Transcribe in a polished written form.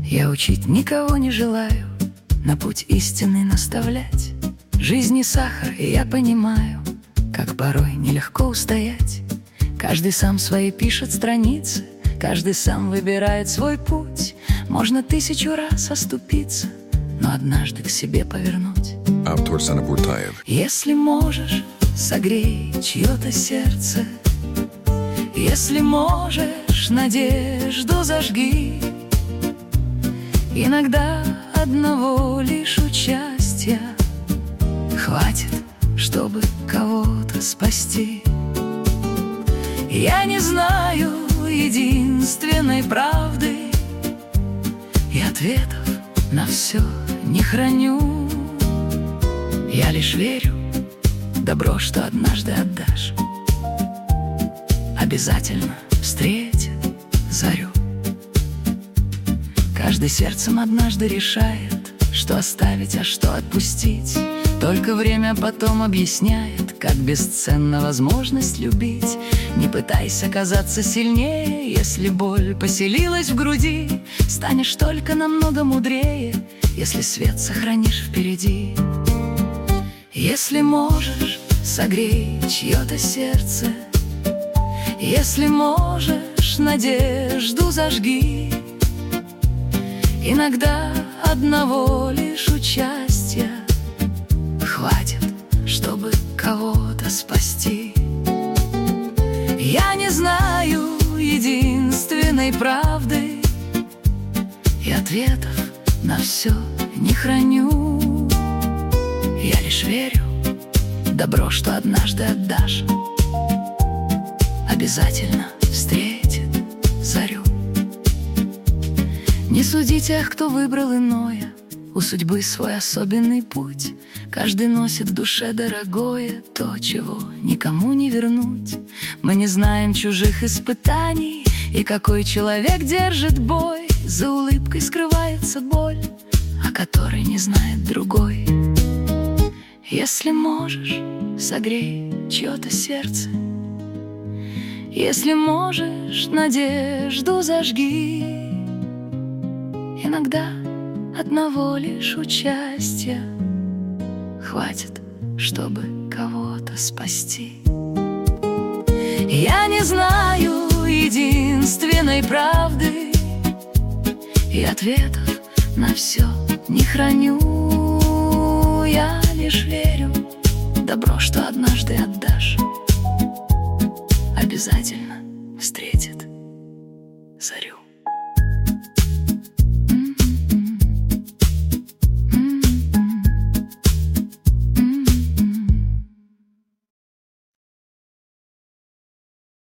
Я учить никого не желаю, на путь истинный наставлять. Жизнь не сахар, и я понимаю, как порой нелегко устоять. Каждый сам свои пишет страницы, каждый сам выбирает свой путь. Можно 1000 раз оступиться, но однажды к себе повернуть. Автор Санапуртаев. Если можешь, согрей чье-то сердце. Если можешь, надежду зажги. Иногда одного лишь участия хватит, чтобы кого-то спасти. Я не знаю единственной правды, и ответов на все не храню. Я лишь верю, добро, что однажды отдашь, обязательно встретит зарю. Каждый сердцем однажды решает, что оставить, а что отпустить. Только время потом объясняет, как бесценна возможность любить. Не пытайся казаться сильнее, если боль поселилась в груди. Станешь только намного мудрее, если свет сохранишь впереди. Если можешь, согрей чье-то сердце. Если можешь, надежду зажги. Иногда одного лишь участия хватит, чтобы кого-то спасти. Я не знаю единственной правды, и ответов на все не храню. Я лишь верю, добро, что однажды отдашь, обязательно встретит зарю. Не суди тех, кто выбрал иное, у судьбы свой особенный путь. Каждый носит в душе дорогое, то, чего никому не вернуть. Мы не знаем чужих испытаний, и какой человек держит бой. За улыбкой скрывается боль, о которой не знает другой. Если можешь, согрей чье-то сердце. Если можешь, надежду зажги. Иногда одного лишь участия хватит, чтобы кого-то спасти. Я не знаю единственной правды, и ответов на все не храню. Я лишь верю, добро, что однажды отдашь, обязательно встретит